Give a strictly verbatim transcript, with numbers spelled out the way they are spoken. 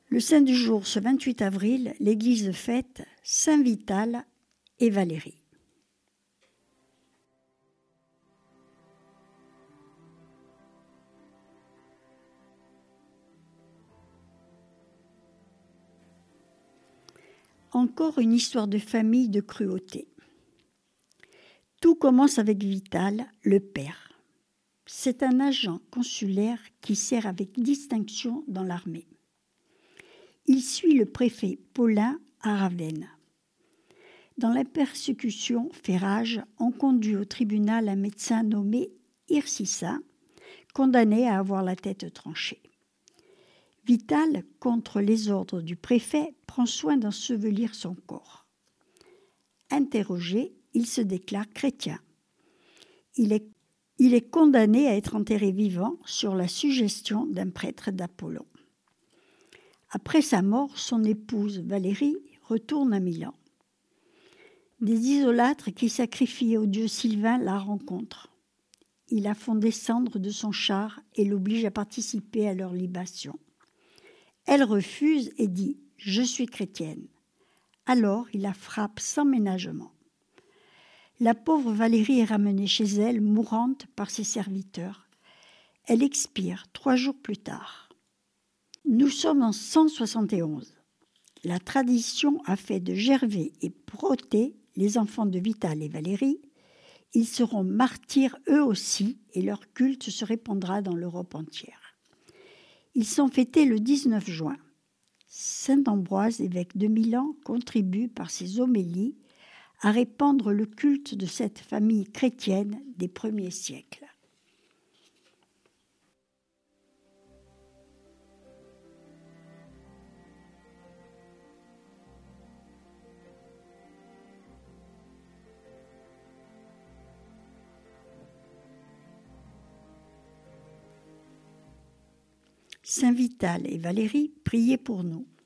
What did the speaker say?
Le saint du jour, ce vingt-huit avril, l'Église fête Saint Vital et Valérie. Encore une histoire de famille de cruauté. Tout commence avec Vital, le père. C'est un agent consulaire qui sert avec distinction dans l'armée. Il suit le préfet Paulin à Ravenne. Dans la persécution fait rage, on conduit au tribunal un médecin nommé Hirsissa, condamné à avoir la tête tranchée. Vital, contre les ordres du préfet, prend soin d'ensevelir son corps. Interrogé, il se déclare chrétien. Il est, il est condamné à être enterré vivant sur la suggestion d'un prêtre d'Apollon. Après sa mort, son épouse Valérie retourne à Milan. Des idolâtres qui sacrifient au dieu Sylvain la rencontrent. Ils la font descendre de son char et l'obligent à participer à leur libation. Elle refuse et dit « Je suis chrétienne ». Alors il la frappe sans ménagement. La pauvre Valérie est ramenée chez elle, mourante par ses serviteurs. Elle expire trois jours plus tard. Nous sommes en cent soixante et onze. La tradition a fait de Gervais et Protée, les enfants de Vital et Valérie. Ils seront martyrs eux aussi et leur culte se répandra dans l'Europe entière. Ils sont fêtés le dix-neuf juin. Saint Ambroise, évêque de Milan, contribue par ses homélies à répandre le culte de cette famille chrétienne des premiers siècles. Saint Vital et Valérie, priez pour nous.